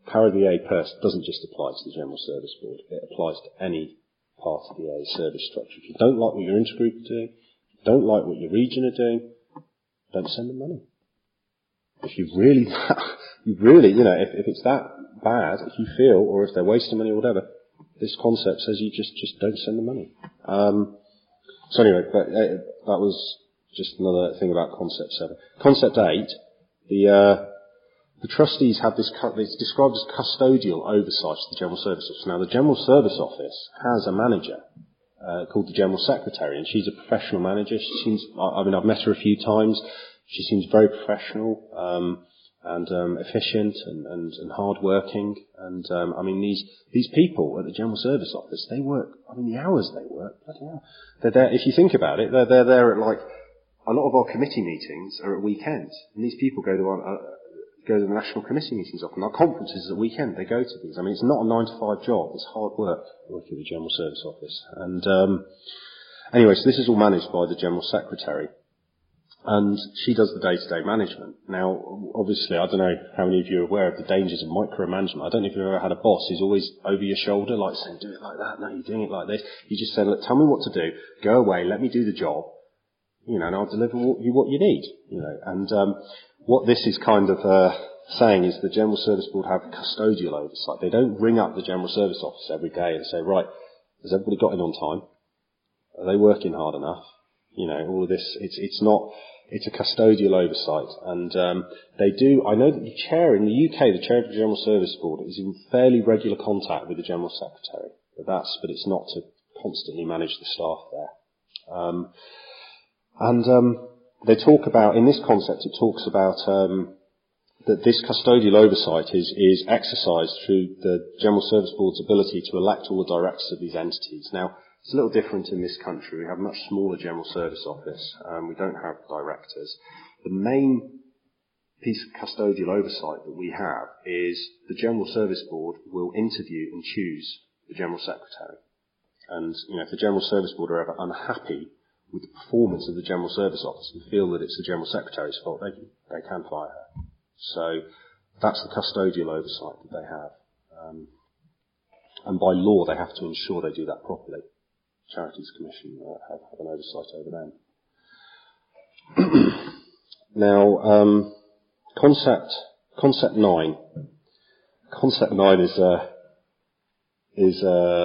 power of the AA purse doesn't just apply to the General Service Board. It applies to any part of the AA service structure. If you don't like what your intergroup are doing, if you don't like what your region are doing, don't send them money. If you really, if it's that bad, if you feel, or if they're wasting money or whatever, this concept says you just don't send them money. So anyway, that was just another thing about Concept 7. Concept 8, the trustees have it's described as custodial oversight of the General Service Office. Now, the General Service Office has a manager called the General Secretary, and she's a professional manager. She seems, I've met her a few times. She seems very professional and efficient and hard-working. And these people at the General Service Office, they work. The hours they work, bloody hell. They're there. If you think about it, they're there at a lot of our committee meetings are at weekends, and these people go to the national committee meetings often. Our conferences at weekend, they go to these. It's not a 9-to-5 job. It's hard work working at the General Service Office. And anyway, so this is all managed by the General Secretary. And she does the day-to-day management. Now, obviously, I don't know how many of you are aware of the dangers of micromanagement. I don't know if you've ever had a boss who's always over your shoulder, saying, do it like that, no, you're doing it like this. You just say, look, tell me what to do, go away, let me do the job, and I'll deliver what you need, And what this is kind of saying is the General Service Board have custodial oversight. They don't ring up the General Service Office every day and say, right, has everybody got in on time? Are they working hard enough? All of this, it's a custodial oversight. And they do, I know that the chair in the UK, the chair of the General Service Board, is in fairly regular contact with the General Secretary. But it's not to constantly manage the staff there. They talk about, in this concept, it talks about that this custodial oversight is exercised through the General Service Board's ability to elect all the directors of these entities. Now, it's a little different in this country. We have a much smaller General Service Office. We don't have directors. The main piece of custodial oversight that we have is the General Service Board will interview and choose the General Secretary. And, if the General Service Board are ever unhappy with the performance of the General Service Office and feel that it's the General Secretary's fault, they can fire her. So that's the custodial oversight that they have. And by law, they have to ensure they do that properly. Charities Commission have an oversight over them. Now, concept 9. Concept 9 is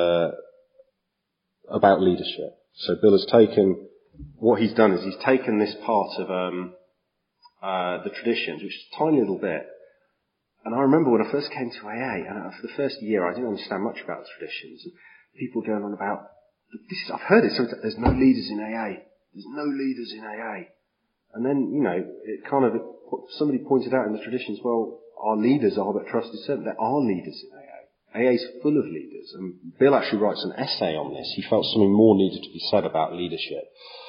about leadership. So Bill has taken, what he's done is he's taken this part of the traditions, which is a tiny little bit. And I remember when I first came to AA, and for the first year I didn't understand much about the traditions. And people going on about, I've heard it, so there's no leaders in AA. There's no leaders in AA. And then, somebody pointed out in the traditions, well, our leaders are but trusted servants. There are leaders in AA. AA is full of leaders. And Bill actually writes an essay on this. He felt something more needed to be said about leadership.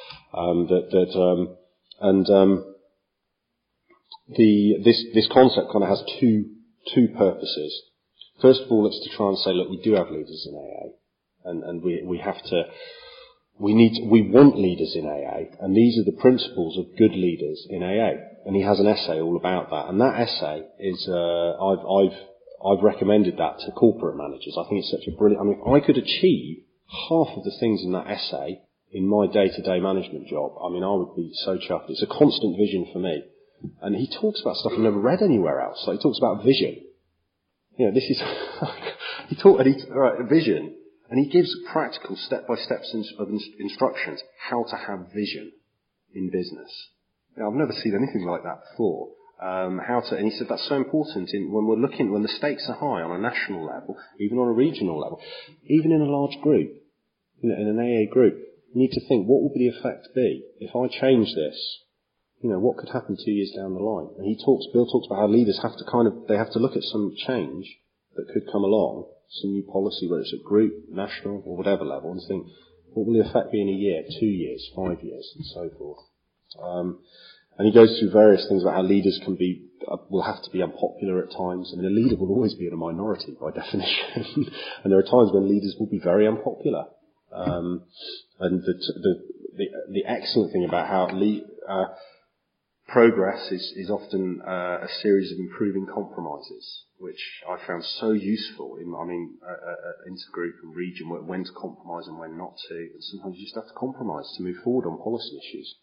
This concept kind of has two purposes. First of all, it's to try and say, look, we do have leaders in AA. And we want leaders in AA, and these are the principles of good leaders in AA. And he has an essay all about that. And that essay is, I've recommended that to corporate managers. I think it's such a brilliant, if I could achieve half of the things in that essay in my day-to-day management job, I would be so chuffed. It's a constant vision for me. And he talks about stuff I've never read anywhere else. He talks about vision. This is, vision. And he gives practical step-by-step instructions how to have vision in business. I've never seen anything like that before. And he said that's so important when the stakes are high on a national level, even on a regional level, even in a large group, in an AA group, you need to think, what will the effect be if I change this? What could happen 2 years down the line? And Bill talks about how leaders have to look at some change that could come along, some new policy, whether it's at group, national, or whatever level, and think, what will the effect be in a year, 2 years, 5 years, and so forth. And he goes through various things about how leaders will have to be unpopular at times. A leader will always be in a minority by definition. And there are times when leaders will be very unpopular. And the excellent thing about how progress is often a series of improving compromises, which I found so useful in, intergroup and region, when to compromise and when not to. And sometimes you just have to compromise to move forward on policy issues.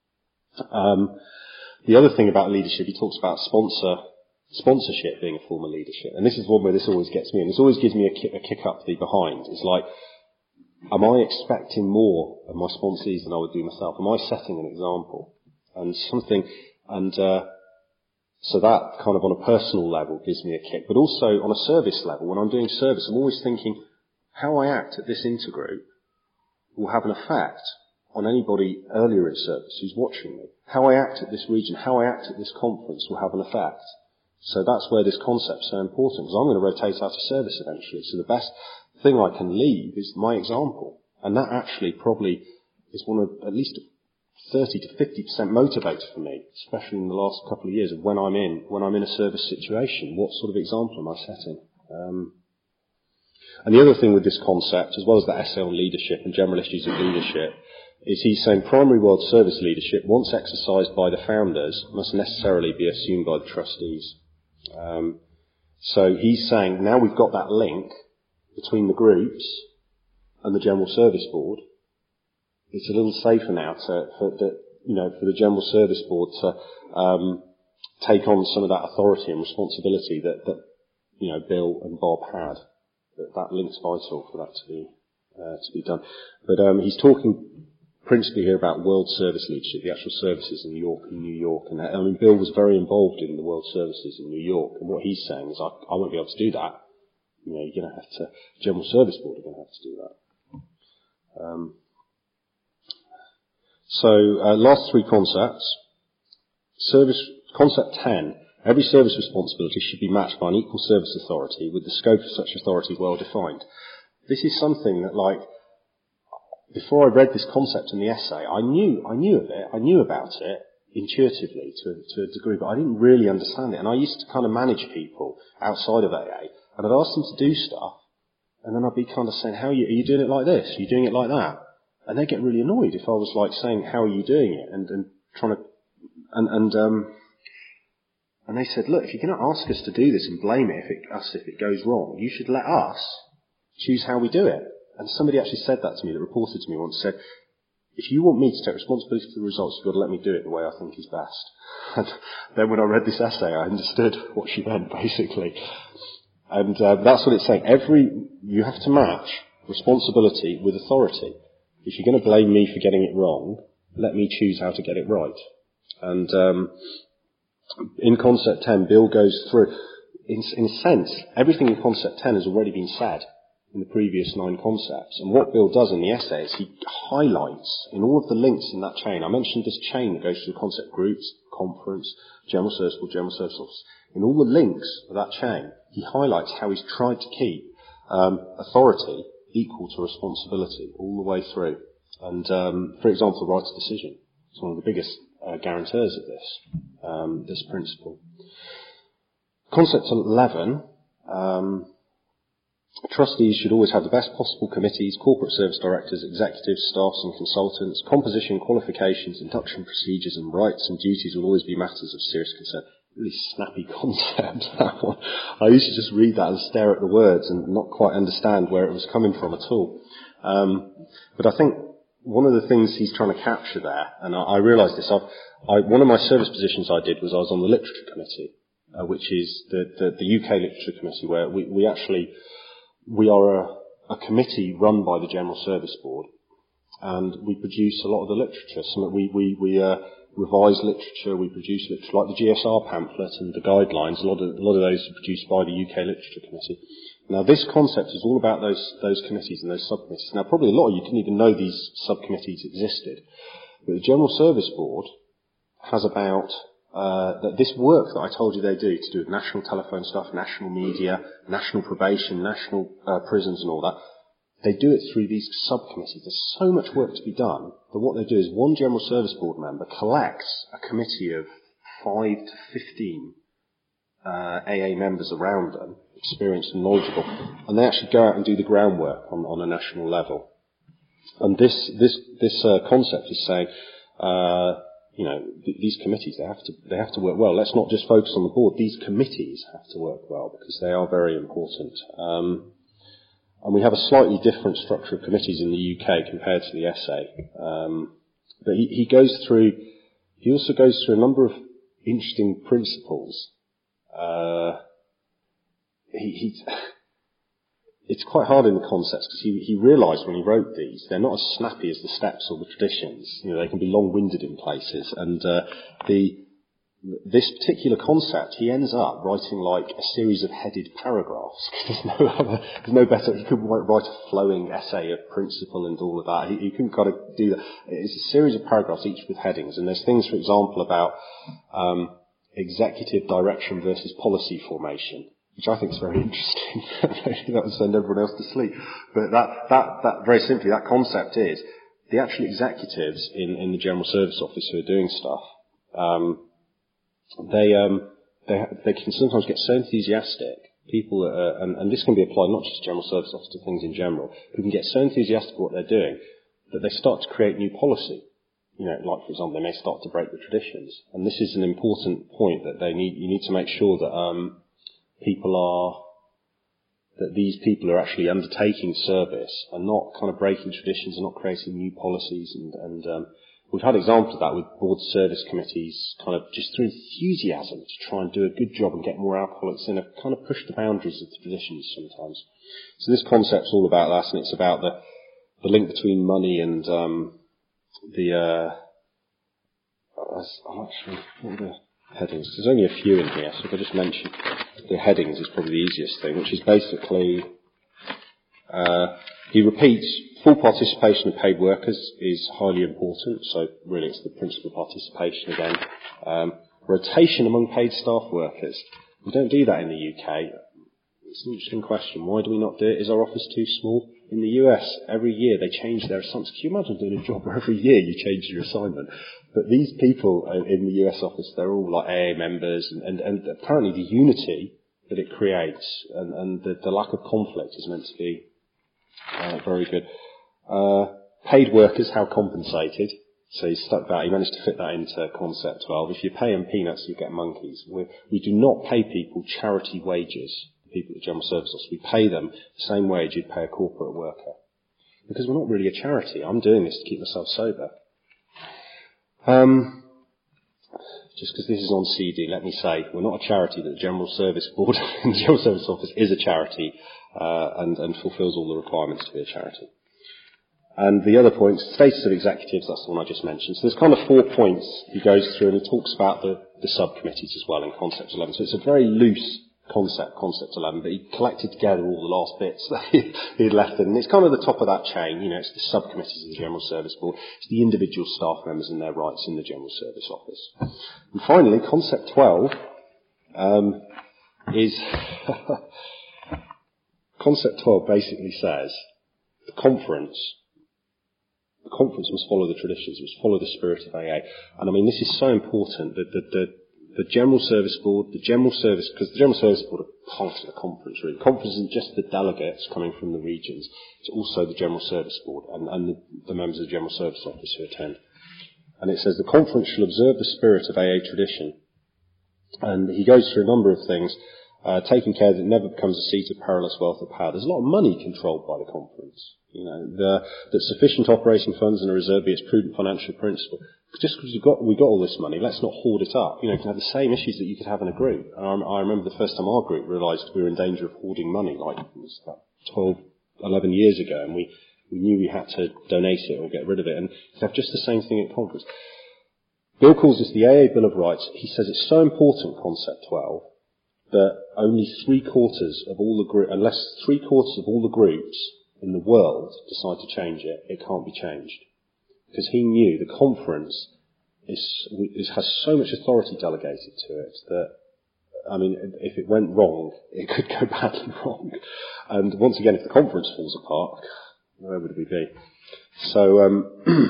The other thing about leadership, he talks about sponsorship being a form of leadership. And this is one where this always gets me, and this always gives me a kick up the behind. It's like, am I expecting more of my sponsees than I would do myself? Am I setting an example? So that kind of on a personal level gives me a kick. But also on a service level, when I'm doing service, I'm always thinking how I act at this intergroup will have an effect on anybody earlier in service who's watching me. How I act at this region, how I act at this conference will have an effect. So that's where this concept's so important, because I'm going to rotate out of service eventually. So the best thing I can leave is my example. And that actually probably is one of at least 30 to 50% motivator for me, especially in the last couple of years of when I'm in a service situation. What sort of example am I setting? And the other thing with this concept, as well as the essay on leadership and general issues of leadership, is he's saying primary world service leadership, once exercised by the founders, must necessarily be assumed by the trustees. So he's saying now we've got that link between the groups and the General Service Board. It's a little safer now for the General Service Board to take on some of that authority and responsibility that Bill and Bob had. That link's vital for that to be done. But he's talking principally here about world service leadership, the actual services in New York. And Bill was very involved in the world services in New York. And what he's saying is, I won't be able to do that. You're going to have to, General Service Board are going to have to do that. Last three concepts. Concept 10. Every service responsibility should be matched by an equal service authority with the scope of such authority well defined. This is something that, before I read this concept in the essay, I knew of it, I knew about it intuitively to a degree, but I didn't really understand it. And I used to kind of manage people outside of AA, and I'd ask them to do stuff, and then I'd be kind of saying, are you doing it like this? Are you doing it like that? And they'd get really annoyed if I was saying, how are you doing it? And trying to, and they said, look, if you're going to ask us to do this and blame us if it goes wrong, you should let us choose how we do it. And somebody actually said that to me, that reported to me once, said, if you want me to take responsibility for the results, you've got to let me do it the way I think is best. And then when I read this essay, I understood what she meant, basically. And that's what it's saying. You have to match responsibility with authority. If you're going to blame me for getting it wrong, let me choose how to get it right. And in Concept 10, Bill goes through, in a sense, everything in Concept 10 has already been said in the previous 9 concepts. And what Bill does in the essay is he highlights in all of the links in that chain. I mentioned this chain that goes through concept groups, conference, General Service Board, General Service Office. In all the links of that chain, he highlights how he's tried to keep authority equal to responsibility all the way through. And, for example, the right to decision is one of the biggest guarantors of this principle. Concept 11, trustees should always have the best possible committees, corporate service directors, executives, staffs and consultants. Composition, qualifications, induction procedures and rights and duties will always be matters of serious concern. Really snappy concept, that one. I used to just read that and stare at the words and not quite understand where it was coming from at all. But I think one of the things he's trying to capture there, and I realised this, one of my service positions I did was I was on the literature committee, which is the UK literature committee, where we are a committee run by the General Service Board, and we produce a lot of the literature. We revise literature, we produce literature, like the GSR pamphlet and the guidelines. A lot of those are produced by the UK Literature Committee. Now, this concept is all about those committees and those subcommittees. Now, probably a lot of you didn't even know these subcommittees existed, but the General Service Board has about this work that I told you they do, to do with national telephone stuff, national media, national probation, national prisons and all that. They do it through these subcommittees. There's so much work to be done that what they do is one General Service Board member collects a committee of 5 to 15 AA members around them, experienced and knowledgeable, and they actually go out and do the groundwork on a national level. And this concept is saying these committees, they have to work well. Let's not just focus on the board. These committees have to work well because they are very important. And we have a slightly different structure of committees in the UK compared to the SA. But he also goes through a number of interesting principles. It's quite hard in the concepts because he realised when he wrote these, they're not as snappy as the steps or the traditions. They can be long-winded in places. And this particular concept, he ends up writing like a series of headed paragraphs. There's no better. He couldn't write a flowing essay of principle and all of that. He couldn't kind of do that. It's a series of paragraphs, each with headings. And there's things, for example, about executive direction versus policy formation, which I think is very interesting. Maybe that would send everyone else to sleep. But that very simply, that concept is the actual executives in the General Service Office who are doing stuff. They can sometimes get so enthusiastic. People, and this can be applied not just to General Service Office, to things in general, who can get so enthusiastic about what they're doing that they start to create new policy. Like, for example, they may start to break the traditions. And this is an important point that you need to make sure that that these people are actually undertaking service and not kind of breaking traditions and not creating new policies. And we've had examples of that with board service committees, kind of just through enthusiasm to try and do a good job and get more alcoholics in, have kind of pushed the boundaries of the traditions sometimes. So this concept's all about that, and it's about the link between money and what are the headings? There's only a few in here, so if I just mention the headings is probably the easiest thing, which is basically, he repeats, full participation of paid workers is highly important, so really it's the principle of participation again. Rotation among paid staff workers. We don't do that in the UK. It's an interesting question. Why do we not do it? Is our office too small? In the US, every year they change their assignments. Can you imagine doing a job where every year you change your assignment? But these people in the US office, they're all like AA members, and apparently the unity that it creates and the lack of conflict is meant to be very good. Paid workers, how compensated? So he stuck that, he managed to fit that into concept 12. If you pay them peanuts, you get monkeys. We do not pay people charity wages. People at the General Service Office, we pay them the same wage you'd pay a corporate worker. Because we're not really a charity. I'm doing this to keep myself sober. Just because this is on CD, let me say, we're not a charity, but the General Service Board and the General Service Office is a charity, and fulfills all the requirements to be a charity. And the other point, status of executives, that's the one I just mentioned. So there's kind of 4 points he goes through, and he talks about the subcommittees as well in Concept 11. So it's a very loose concept 11, but he collected together all the last bits that he'd left in. And it's kind of the top of that chain, it's the subcommittees of the General Service Board, it's the individual staff members and their rights in the General Service Office. And finally, concept 12 is concept 12 basically says the conference must follow the traditions, must follow the spirit of AA. And I mean, this is so important that the General Service Board, because the General Service Board are part of the conference, really. The conference isn't just the delegates coming from the regions, it's also the General Service Board and the members of the General Service Office who attend. And it says the conference shall observe the spirit of AA tradition. And he goes through a number of things, taking care that it never becomes a seat of perilous wealth or power. There's a lot of money controlled by the conference. That sufficient operating funds and a reserve be its prudent financial principle. Just because we got all this money, let's not hoard it up. You can have the same issues that you could have in a group. And I remember the first time our group realised we were in danger of hoarding money, like it was about 12, 11 years ago, and we knew we had to donate it or get rid of it. And to have just the same thing at conference. Bill calls this the AA Bill of Rights. He says it's so important, Concept 12, that only unless 3/4 of all the groups in the world decide to change it, it can't be changed. Because he knew the conference has so much authority delegated to it that, I mean, if it went wrong, it could go badly wrong. And once again, if the conference falls apart, where would we be? So,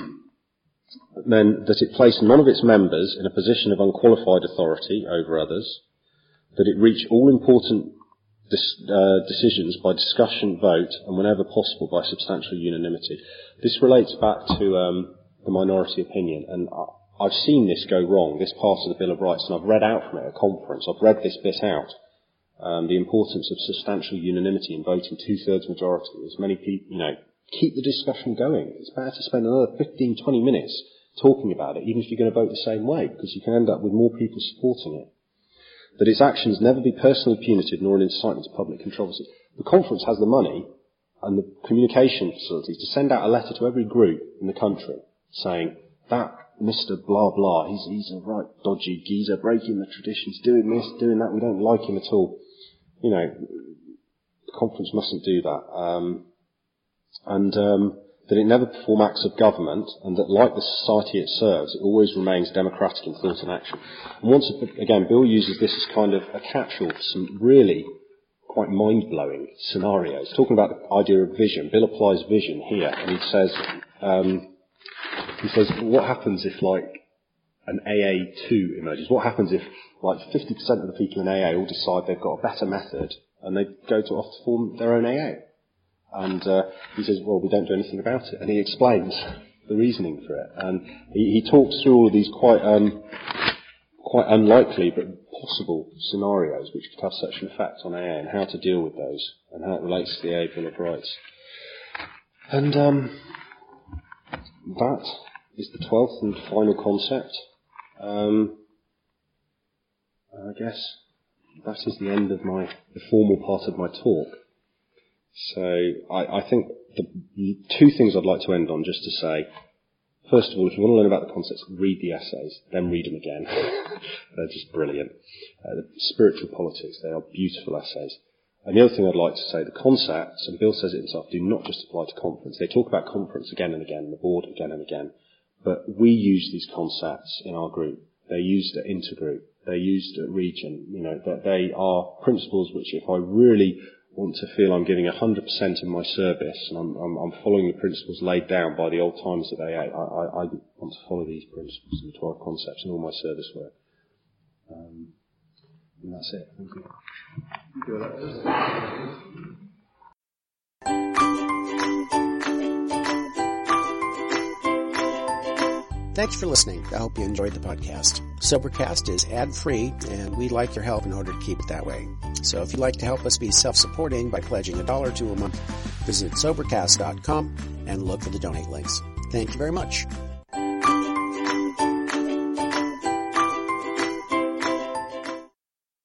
then that it placed none of its members in a position of unqualified authority over others, that it reach all important decisions by discussion, vote, and whenever possible by substantial unanimity. This relates back to the minority opinion, and I've seen this go wrong, this part of the Bill of Rights, and I've read out from it at a conference. I've read this bit out. The importance of substantial unanimity in voting, 2/3 majority. As many people, keep the discussion going. It's better to spend another 15, 20 minutes talking about it, even if you're going to vote the same way, because you can end up with more people supporting it. That its actions never be personally punitive nor an incitement to public controversy. The conference has the money and the communication facilities to send out a letter to every group in the country saying that Mr. Blah Blah, he's a right dodgy geezer, breaking the traditions, doing this, doing that, we don't like him at all. The conference mustn't do that. That it never perform acts of government, and that, like the society it serves, it always remains democratic in thought and action. And once again, Bill uses this as kind of a catch-all for some really quite mind-blowing scenarios. Talking about the idea of vision, Bill applies vision here, and he says, what happens if an AA2 emerges? What happens if 50% of the people in AA all decide they've got a better method, and they go to off to form their own AA? And he says, well, we don't do anything about it. And he explains the reasoning for it. And he talks through all of these quite unlikely but possible scenarios which could have such an effect on AA and how to deal with those and how it relates to the AA Bill of Rights. And that is the 12th and final concept. I guess that is the end of the formal part of my talk. So I think the two things I'd like to end on, just to say, first of all, if you want to learn about the concepts, read the essays, then read them again. They're just brilliant. The spiritual politics, they are beautiful essays. And the other thing I'd like to say, the concepts, and Bill says it himself, do not just apply to conference. They talk about conference again and again, the board again and again. But we use these concepts in our group. They're used at intergroup. They're used at region. That they are principles which, if I really want to feel I'm giving 100% of my service and I'm following the principles laid down by the old timers at AA, I want to follow these principles and 12 concepts in all my service work. And that's it. Thank you. Thanks for listening. I hope you enjoyed the podcast. Sobercast is ad-free, and we'd like your help in order to keep it that way. So if you'd like to help us be self-supporting by pledging $1 to a month, visit Sobercast.com and look for the donate links. Thank you very much.